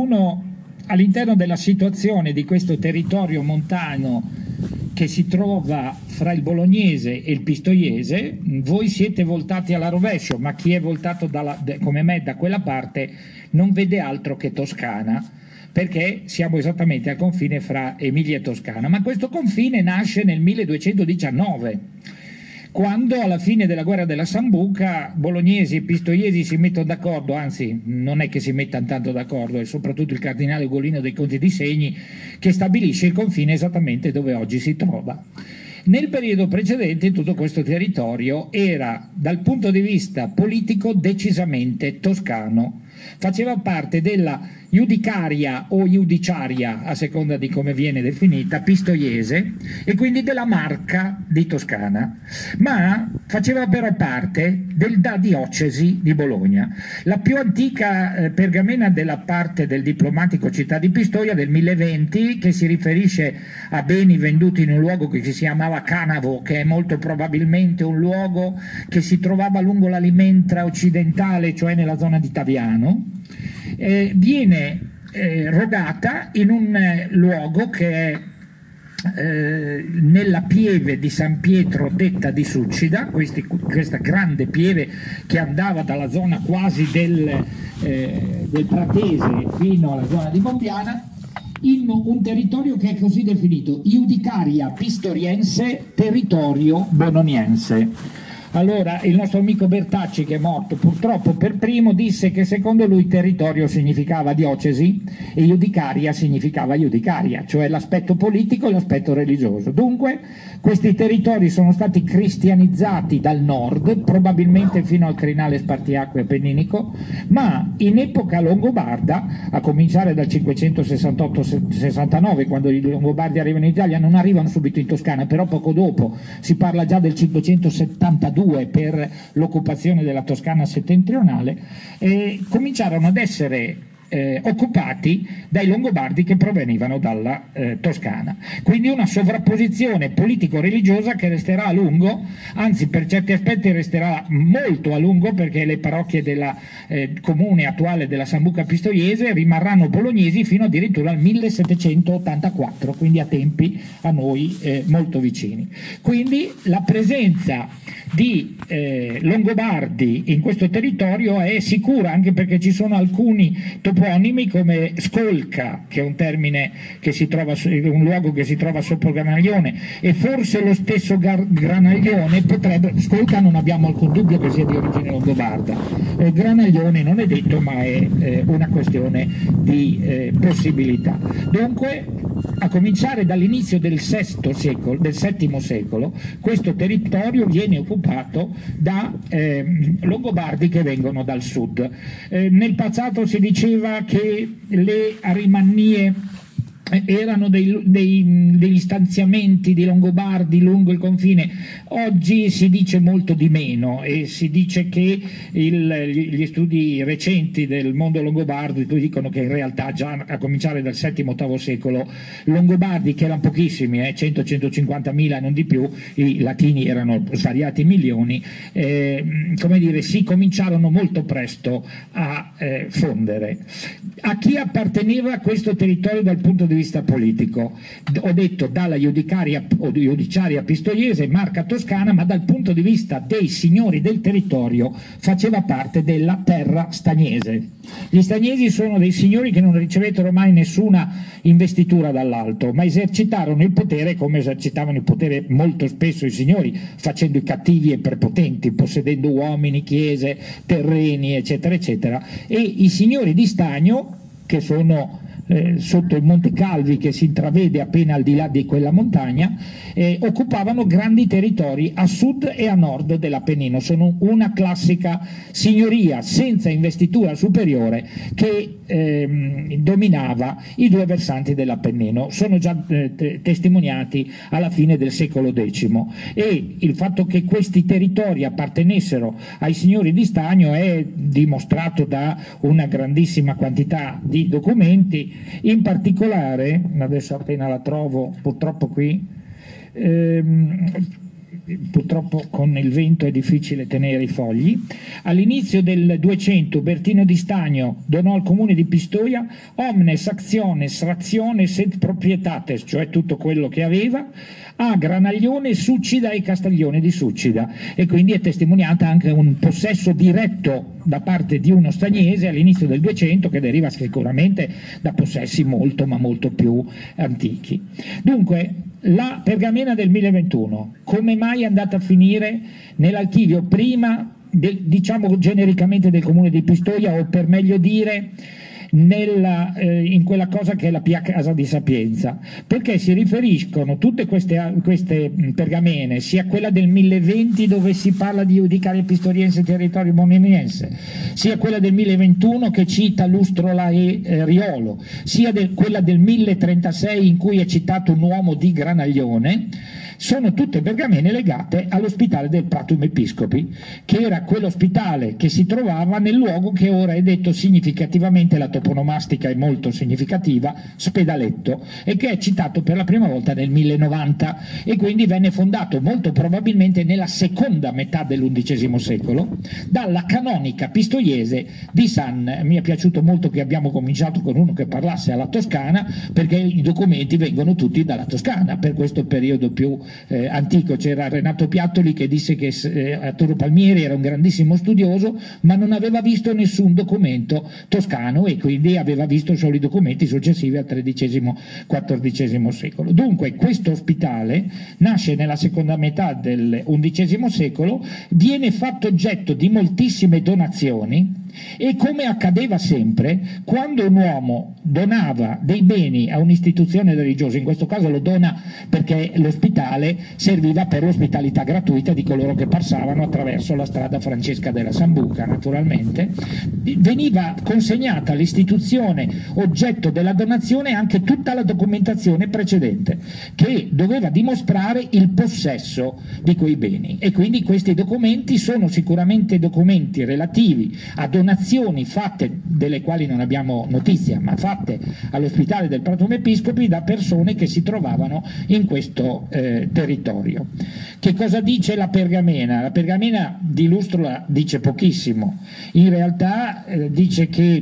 uno all'interno della situazione di questo territorio montano che si trova fra il bolognese e il pistoiese, voi siete voltati alla rovescio, ma chi è voltato come me da quella parte non vede altro che Toscana, perché siamo esattamente al confine fra Emilia e Toscana. Ma questo confine nasce nel 1219, quando alla fine della guerra della Sambuca bolognesi e pistoiesi si mettono d'accordo, anzi non è che si mettano tanto d'accordo, è soprattutto il cardinale Ugolino dei Conti di Segni che stabilisce il confine esattamente dove oggi si trova. Nel periodo precedente tutto questo territorio era dal punto di vista politico decisamente toscano, faceva parte della Iudicaria o Iudiciaria, a seconda di come viene definita, pistoiese, e quindi della Marca di Toscana, ma faceva però parte della diocesi di Bologna. La più antica pergamena della parte del diplomatico città di Pistoia del 1020, che si riferisce a beni venduti in un luogo che si chiamava Canavo, che è molto probabilmente un luogo che si trovava lungo la Limentra occidentale, cioè nella zona di Taviano, viene rogata in un luogo che è nella pieve di San Pietro detta di Succida, questa grande pieve che andava dalla zona quasi del Pratese fino alla zona di Bombiana, in un territorio che è così definito Iudicaria Pistoriense, territorio bononiense. Allora il nostro amico Bertacci, che è morto purtroppo per primo, disse che secondo lui territorio significava diocesi e iudicaria significava iudicaria, cioè l'aspetto politico e l'aspetto religioso. Dunque questi territori sono stati cristianizzati dal nord, probabilmente fino al crinale spartiacque appenninico, ma in epoca longobarda, a cominciare dal 568-69, quando i Longobardi arrivano in Italia, non arrivano subito in Toscana, però poco dopo, si parla già del 572 per l'occupazione della Toscana settentrionale, cominciarono ad essere occupati dai Longobardi che provenivano dalla Toscana. Quindi una sovrapposizione politico-religiosa che resterà a lungo, anzi per certi aspetti resterà molto a lungo, perché le parrocchie del comune attuale della Sambuca Pistoiese rimarranno bolognesi fino addirittura al 1784, quindi a tempi a noi molto vicini. Quindi la presenza di Longobardi in questo territorio è sicura, anche perché ci sono alcuni toponimi come Scolca, che è un termine che si trova, un luogo che si trova sopra Granaglione, e forse lo stesso Granaglione potrebbe, Scolca non abbiamo alcun dubbio che sia di origine longobarda, Granaglione non è detto, ma è una questione di possibilità. Dunque a cominciare dall'inizio del VII secolo questo territorio viene occupato da Longobardi che vengono dal sud. Nel passato si diceva che le Arimannie erano degli stanziamenti di Longobardi lungo il confine. Oggi si dice molto di meno e si dice che gli studi recenti del mondo longobardo dicono che in realtà già a cominciare dal VII-VIII secolo Longobardi, che erano pochissimi, 100-150.000 non di più, i latini erano svariati milioni, come dire, si cominciarono molto presto a fondere. A chi apparteneva questo territorio dal punto di vista politico? Ho detto dalla iudicaria o iudiciaria pistoiese, Marca Toscana, ma dal punto di vista dei signori del territorio faceva parte della terra stagnese. Gli stagnesi sono dei signori che non ricevettero mai nessuna investitura dall'alto, ma esercitarono il potere come esercitavano il potere molto spesso i signori, facendo i cattivi e prepotenti, possedendo uomini, chiese, terreni, eccetera, eccetera. E i signori di stagno, che sono sotto il Monte Calvi, che si intravede appena al di là di quella montagna, occupavano grandi territori a sud e a nord dell'Appennino. Sono una classica signoria senza investitura superiore che dominava i due versanti dell'Appennino. Sono già testimoniati alla fine del secolo X, e il fatto che questi territori appartenessero ai signori di stagno è dimostrato da una grandissima quantità di documenti. In particolare, adesso appena la trovo purtroppo qui, purtroppo con il vento è difficile tenere i fogli. All'inizio del 200 Bertino di Stagno donò al comune di Pistoia omnes actiones rationes et proprietates, cioè tutto quello che aveva, a Granaglione, Succida e Castiglione di Succida, e quindi è testimoniata anche un possesso diretto da parte di uno stagnese all'inizio del 200, che deriva sicuramente da possessi molto ma molto più antichi. Dunque la pergamena del 1021 come mai è andata a finire nell'archivio prima diciamo genericamente del comune di Pistoia, o per meglio dire in quella cosa che è la Pia Casa di Sapienza? Perché si riferiscono tutte queste pergamene, sia quella del 1020 dove si parla di Iudicaria Pistoriense territorio moniniense, sia quella del 1021 che cita Lustrola e Riolo, sia quella del 1036 in cui è citato un uomo di Granaglione. Sono tutte pergamene legate all'ospitale del Pratum Episcopi, che era quell'ospitale che si trovava nel luogo che ora è detto significativamente, la toponomastica è molto significativa, Spedaletto, e che è citato per la prima volta nel 1090 e quindi venne fondato molto probabilmente nella seconda metà dell'undicesimo secolo dalla canonica pistoiese di San. Mi è piaciuto molto che abbiamo cominciato con uno che parlasse alla toscana, perché i documenti vengono tutti dalla Toscana per questo periodo più antico. C'era Renato Piattoli che disse che Arturo Palmieri era un grandissimo studioso ma non aveva visto nessun documento toscano e quindi aveva visto solo i documenti successivi al XIII-XIV secolo. Dunque questo ospitale nasce nella seconda metà del XI secolo, viene fatto oggetto di moltissime donazioni e, come accadeva sempre, quando un uomo donava dei beni a un'istituzione religiosa, in questo caso lo dona perché l'ospitale serviva per l'ospitalità gratuita di coloro che passavano attraverso la strada Francesca della Sambuca, naturalmente, veniva consegnata all'istituzione oggetto della donazione anche tutta la documentazione precedente che doveva dimostrare il possesso di quei beni, e quindi questi documenti sono sicuramente documenti relativi a donazioni fatte, delle quali non abbiamo notizia, ma fatte all'ospitale del Pratum Episcopi da persone che si trovavano in questo territorio. Che cosa dice la pergamena? La pergamena di Lustrola dice pochissimo, in realtà dice che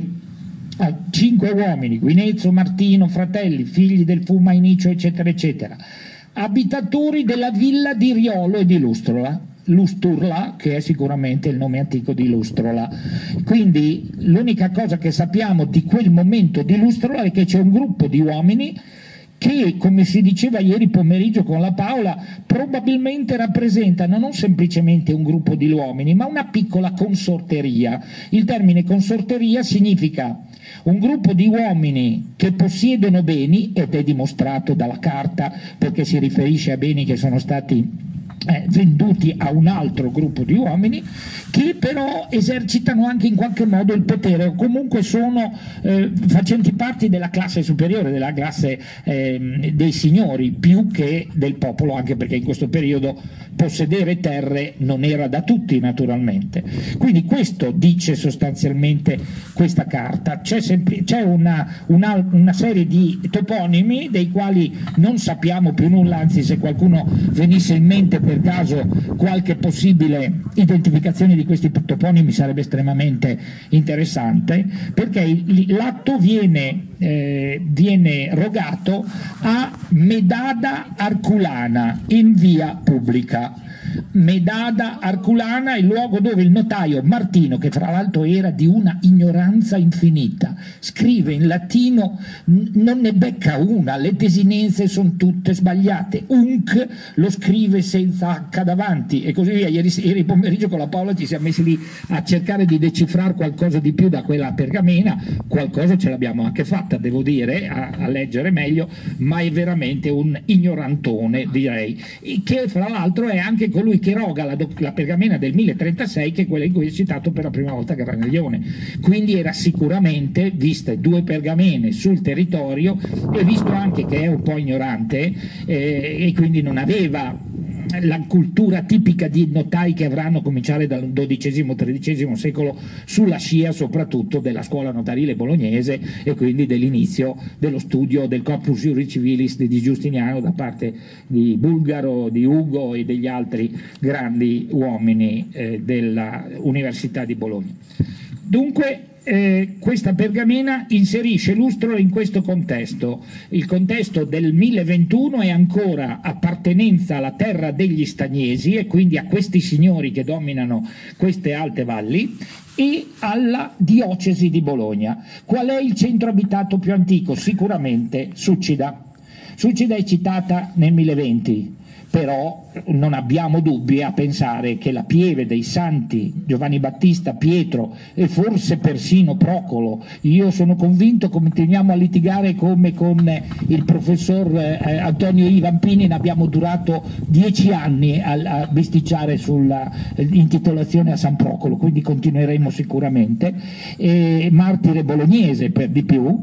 5 uomini, Guinezzo, Martino, fratelli, figli del Fumainicio, eccetera, eccetera, abitatori della villa di Riolo e di Lusturla, che è sicuramente il nome antico di Lustrola. Quindi l'unica cosa che sappiamo di quel momento di Lustrola è che c'è un gruppo di uomini che, come si diceva ieri pomeriggio con la Paola, probabilmente rappresentano non semplicemente un gruppo di uomini, ma una piccola consorteria. Il termine consorteria significa un gruppo di uomini che possiedono beni, ed è dimostrato dalla carta perché si riferisce a beni che sono stati venduti a un altro gruppo di uomini, che però esercitano anche in qualche modo il potere, o comunque sono facenti parte della classe superiore, della classe dei signori, più che del popolo, anche perché in questo periodo possedere terre non era da tutti, naturalmente. Quindi questo dice sostanzialmente questa carta. C'è una serie di toponimi dei quali non sappiamo più nulla, anzi, se qualcuno venisse in mente per caso qualche possibile identificazione di questi toponimi sarebbe estremamente interessante, perché l'atto viene rogato a Medada Arculana in via pubblica. Medada Arculana, il luogo dove il notaio Martino, che fra l'altro era di una ignoranza infinita, scrive in latino, non ne becca una, le desinenze sono tutte sbagliate, unc lo scrive senza H davanti e così via. Ieri pomeriggio con la Paola ci siamo messi lì a cercare di decifrare qualcosa di più da quella pergamena, qualcosa ce l'abbiamo anche fatta, devo dire, a leggere meglio, ma è veramente un ignorantone, direi, che fra l'altro è anche colui che roga la pergamena del 1036, che è quella in cui è citato per la prima volta Granaglione. Quindi era sicuramente, viste 2 pergamene sul territorio e visto anche che è un po' ignorante e quindi non aveva la cultura tipica di notai che avranno cominciare dal XII-XIII secolo sulla scia soprattutto della scuola notarile bolognese e quindi dell'inizio dello studio del Corpus Juris Civilis di Giustiniano da parte di Bulgaro, di Ugo e degli altri grandi uomini della Università di Bologna. Dunque questa pergamena inserisce Lustro in questo contesto. Il contesto del 1021 è ancora appartenenza alla terra degli Stagnesi e quindi a questi signori che dominano queste alte valli e alla diocesi di Bologna. Qual è il centro abitato più antico? Sicuramente Succida. Succida è citata nel 1020. Però non abbiamo dubbi a pensare che la pieve dei santi Giovanni Battista, Pietro e forse persino Procolo, io sono convinto, continuiamo a litigare come con il professor Antonio Ivampini, ne abbiamo durato 10 anni a bisticciare sull'intitolazione a San Procolo, quindi continueremo sicuramente. Martire bolognese per di più,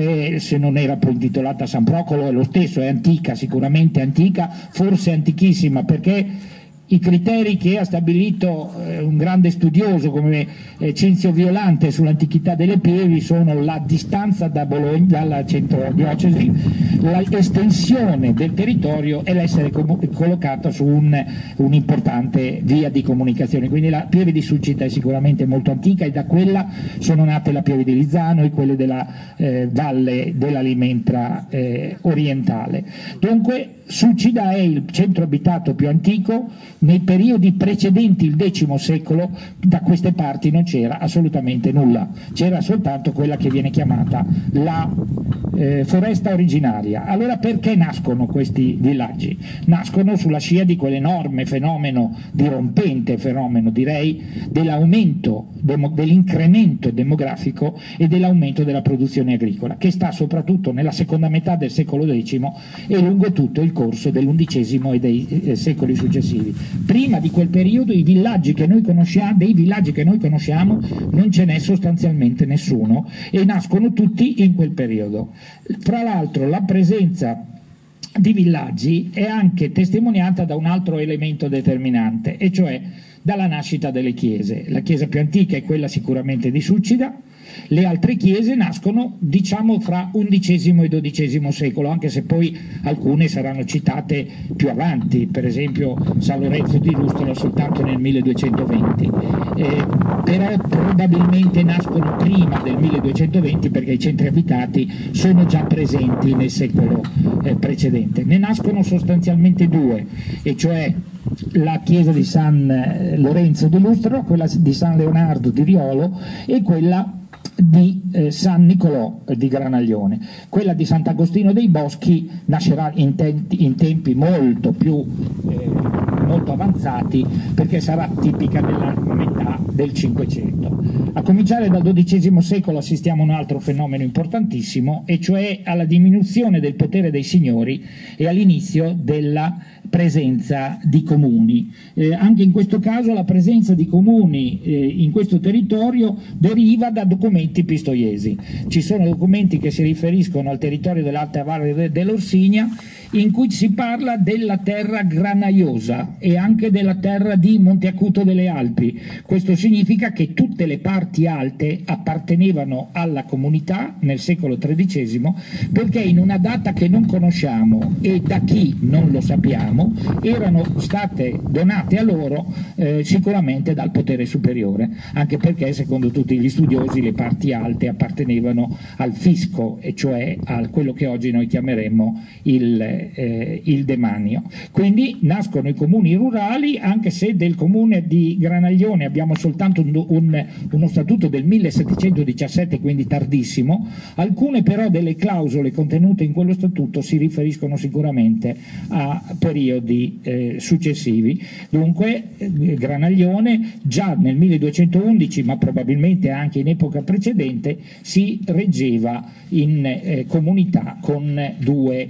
se non era poi intitolata a San Procolo è lo stesso, è antica, sicuramente antica, forse antichissima, perché i criteri che ha stabilito un grande studioso come Cinzio Violante sull'antichità delle pievi sono la distanza da Bologna, dalla centro-diocesi, l'estensione del territorio e l'essere collocata su un'importante via di comunicazione. Quindi la pieve di Succida è sicuramente molto antica e da quella sono nate la pieve di Lizzano e quelle della valle dell'Alimentra orientale. Dunque Succida è il centro abitato più antico. Nei periodi precedenti il X secolo da queste parti non c'era assolutamente nulla, c'era soltanto quella che viene chiamata la foresta originaria. Allora perché nascono questi villaggi? Nascono sulla scia di quell'enorme fenomeno, dirompente fenomeno direi, dell'aumento, dell'incremento demografico e dell'aumento della produzione agricola, che sta soprattutto nella seconda metà del secolo X e lungo tutto il corso dell'undicesimo e dei secoli successivi. Prima di quel periodo dei villaggi che noi conosciamo non ce n'è sostanzialmente nessuno e nascono tutti in quel periodo. Fra l'altro la presenza di villaggi è anche testimoniata da un altro elemento determinante, e cioè dalla nascita delle chiese. La chiesa più antica è quella sicuramente di Succida. Le altre chiese nascono diciamo fra XI e XII secolo, anche se poi alcune saranno citate più avanti, per esempio San Lorenzo di Lustro soltanto nel 1220, però probabilmente nascono prima del 1220 perché i centri abitati sono già presenti nel secolo precedente. Ne nascono sostanzialmente due, e cioè la chiesa di San Lorenzo di Lustro, quella di San Leonardo di Riolo e quella di San Nicolò di Granaglione. Quella di Sant'Agostino dei Boschi nascerà in tempi molto molto avanzati, perché sarà tipica della metà del Cinquecento. A cominciare dal XII secolo assistiamo a un altro fenomeno importantissimo, e cioè alla diminuzione del potere dei signori e all'inizio della presenza di comuni. Anche in questo caso la presenza di comuni in questo territorio deriva da documenti pistoiesi. Ci sono documenti che si riferiscono al territorio dell'Alta Valle dell'Orsigna, in cui si parla della terra granaiosa e anche della terra di Monte Acuto delle Alpi. Questo significa che tutte le parti alte appartenevano alla comunità nel secolo XIII, perché in una data che non conosciamo e da chi non lo sappiamo erano state donate a loro sicuramente dal potere superiore, anche perché secondo tutti gli studiosi le parti alte appartenevano al fisco, e cioè a quello che oggi noi chiameremmo il demanio. Quindi nascono i comuni rurali, anche se del comune di Granaglione abbiamo soltanto uno statuto del 1717, quindi tardissimo. Alcune però delle clausole contenute in quello statuto si riferiscono sicuramente a periodi successivi. Dunque Granaglione già nel 1211, ma probabilmente anche in epoca precedente, si reggeva in comunità con due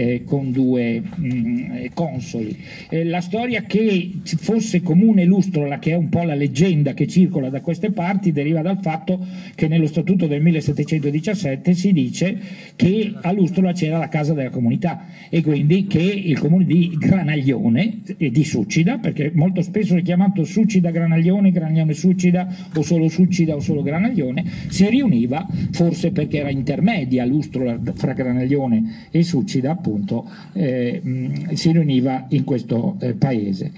consoli. La storia che fosse comune Lustrola, che è un po' la leggenda che circola da queste parti, deriva dal fatto che nello statuto del 1717 si dice che a Lustrola c'era la casa della comunità, e quindi che il comune di Granaglione e di Succida, perché molto spesso è chiamato Succida Granaglione, Granaglione Succida, o solo Succida o solo Granaglione, si riuniva forse perché era intermedia lustro fra Granaglione e Succida, appunto, si riuniva in questo paese.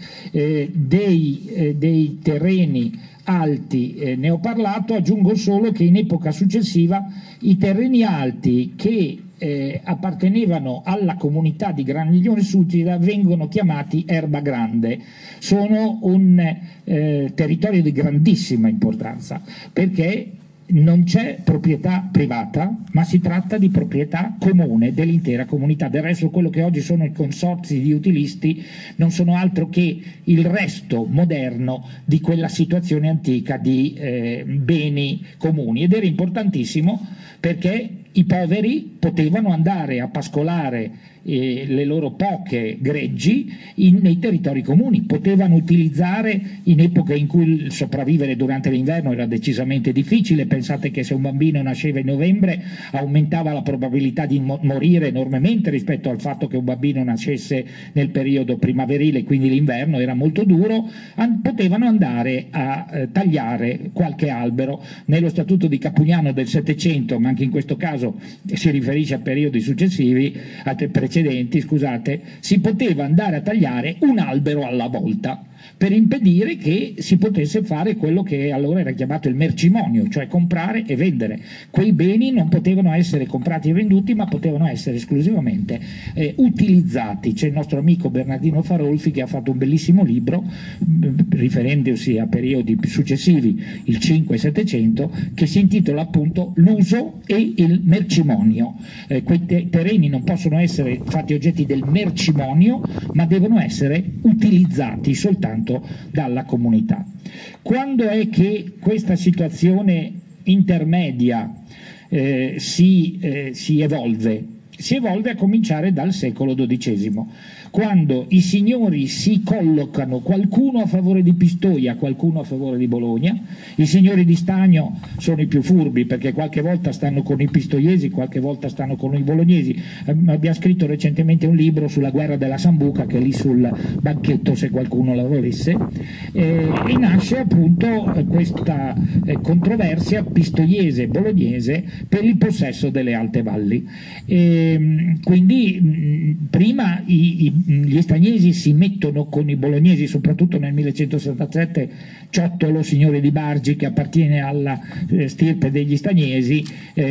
Dei terreni alti ne ho parlato, aggiungo solo che in epoca successiva i terreni alti che appartenevano alla comunità di Granaglione Succida vengono chiamati erba grande, sono un territorio di grandissima importanza perché non c'è proprietà privata, ma si tratta di proprietà comune dell'intera comunità. Del resto quello che oggi sono i consorzi di utilisti non sono altro che il resto moderno di quella situazione antica di beni comuni, ed era importantissimo perché i poveri potevano andare a pascolare le loro poche greggi nei territori comuni, potevano utilizzare in epoche in cui sopravvivere durante l'inverno era decisamente difficile. Pensate che se un bambino nasceva in novembre aumentava la probabilità di morire enormemente rispetto al fatto che un bambino nascesse nel periodo primaverile, quindi l'inverno era molto duro. Potevano andare a tagliare qualche albero. Nello Statuto di Capugnano del Settecento, ma anche in questo caso si riferisce a periodi successivi, precedenti, scusate, si poteva andare a tagliare un albero alla volta per impedire che si potesse fare quello che allora era chiamato il mercimonio, cioè comprare e vendere. Quei beni non potevano essere comprati e venduti, ma potevano essere esclusivamente utilizzati. C'è il nostro amico Bernardino Farolfi che ha fatto un bellissimo libro riferendosi a periodi successivi, il 5 e 700, che si intitola appunto L'uso e il mercimonio. Quei terreni non possono essere fatti oggetti del mercimonio, ma devono essere utilizzati soltanto dalla comunità. Quando è che questa situazione intermedia si evolve? Si evolve a cominciare dal secolo XII, quando i signori si collocano, qualcuno a favore di Pistoia, qualcuno a favore di Bologna. I signori di Stagno sono i più furbi perché qualche volta stanno con i pistoiesi, qualche volta stanno con i bolognesi. Abbiamo scritto recentemente un libro sulla guerra della Sambuca, che è lì sul banchetto se qualcuno la volesse, e nasce appunto questa controversia pistoiese-bolognese per il possesso delle alte valli. Quindi prima gli stagnesi si mettono con i bolognesi, soprattutto nel 1177 Ciottolo, signore di Bargi, che appartiene alla stirpe degli stagnesi,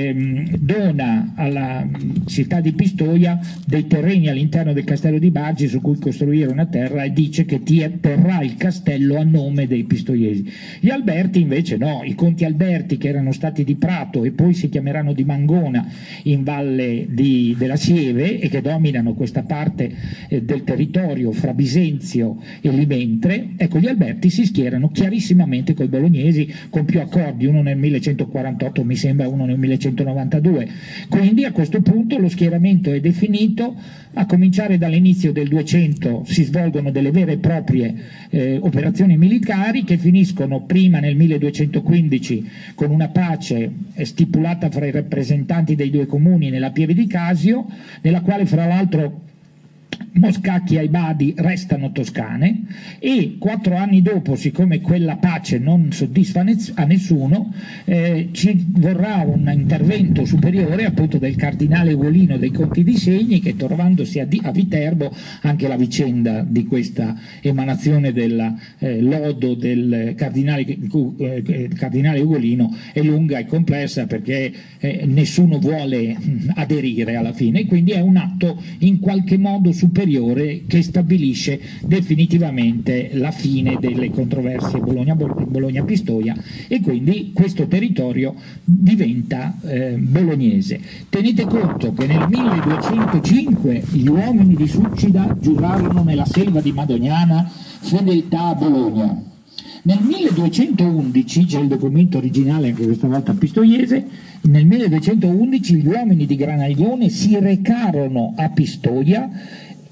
dona alla città di Pistoia dei terreni all'interno del castello di Bargi su cui costruire una terra, e dice che terrà il castello a nome dei pistoiesi. Gli Alberti invece no, i conti Alberti, che erano stati di Prato e poi si chiameranno di Mangona in valle della Sieve, e che dominano questa parte del territorio fra Bisenzio e Limentre, ecco, gli Alberti si schierano chiarissimamente con i bolognesi, con più accordi, uno nel 1148 mi sembra, uno nel 1192. Quindi a questo punto lo schieramento è definito. A cominciare dall'inizio del 200 si svolgono delle vere e proprie operazioni militari, che finiscono prima nel 1215 con una pace stipulata fra i rappresentanti dei due comuni nella Pieve di Casio, nella quale fra l'altro Moscacchi e Aibadi restano toscane, e 4 anni dopo, siccome quella pace non soddisfa a nessuno, ci vorrà un intervento superiore appunto del cardinale Ugolino dei Conti di Segni, che trovandosi a Viterbo, anche la vicenda di questa emanazione del lodo del cardinale Ugolino è lunga e complessa, perché nessuno vuole aderire alla fine, e quindi è un atto in qualche modo superiore che stabilisce definitivamente la fine delle controversie Bologna-Pistoia, e quindi questo territorio diventa bolognese. Tenete conto che nel 1205 gli uomini di Succida giurarono nella selva di Madognana fedeltà a Bologna. Nel 1211, c'è il documento originale anche questa volta pistoiese, nel 1211 gli uomini di Granaglione si recarono a Pistoia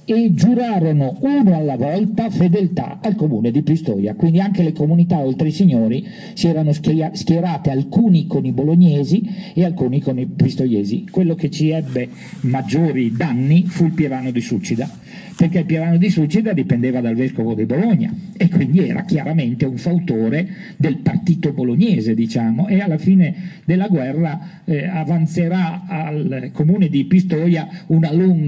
e giurarono uno alla volta fedeltà al comune di Pistoia, quindi anche le comunità oltre i signori si erano schierate, alcuni con i bolognesi e alcuni con i pistoiesi. Quello che ci ebbe maggiori danni fu il Pievano di Succida, perché il Pievano di Succida dipendeva dal vescovo di Bologna e quindi era chiaramente un fautore del partito bolognese, diciamo, e alla fine della guerra avanzerà al comune di Pistoia un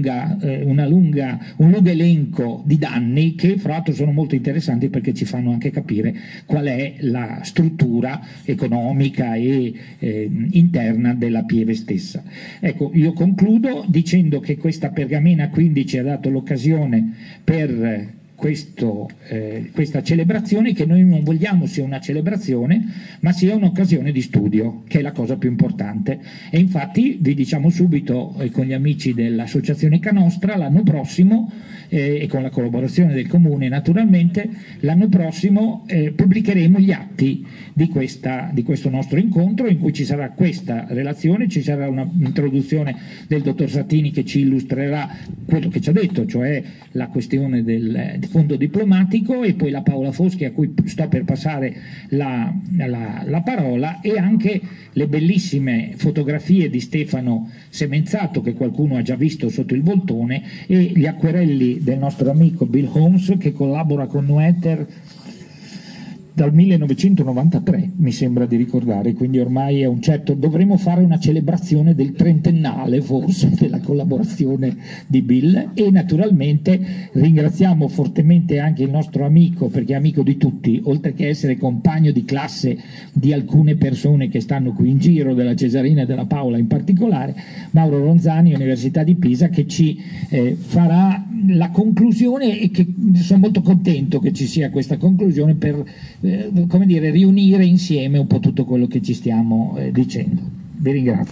lungo elenco di danni che fra l'altro sono molto interessanti perché ci fanno anche capire qual è la struttura economica e interna della Pieve stessa. Ecco, io concludo dicendo che questa Pergamena 15 ha dato l'occasione per questa celebrazione, che noi non vogliamo sia una celebrazione ma sia un'occasione di studio, che è la cosa più importante. E infatti vi diciamo subito con gli amici dell'associazione Canostra, l'anno prossimo e con la collaborazione del comune naturalmente, l'anno prossimo pubblicheremo gli atti di questo nostro incontro, in cui ci sarà questa relazione, ci sarà un'introduzione del dottor Sattini che ci illustrerà quello che ci ha detto, cioè la questione del fondo diplomatico, e poi la Paola Foschi a cui sto per passare la parola, e anche le bellissime fotografie di Stefano Semenzato che qualcuno ha già visto sotto il voltone, e gli acquerelli del nostro amico Bill Holmes che collabora con Noether dal 1993, mi sembra di ricordare, quindi ormai è un certo, dovremmo fare una celebrazione del trentennale forse della collaborazione di Bill. E naturalmente ringraziamo fortemente anche il nostro amico, perché è amico di tutti, oltre che essere compagno di classe di alcune persone che stanno qui in giro, della Cesarina e della Paola in particolare, Mauro Ronzani, Università di Pisa, che ci farà la conclusione, e che sono molto contento che ci sia questa conclusione per come dire, riunire insieme un po' tutto quello che ci stiamo dicendo. Vi ringrazio.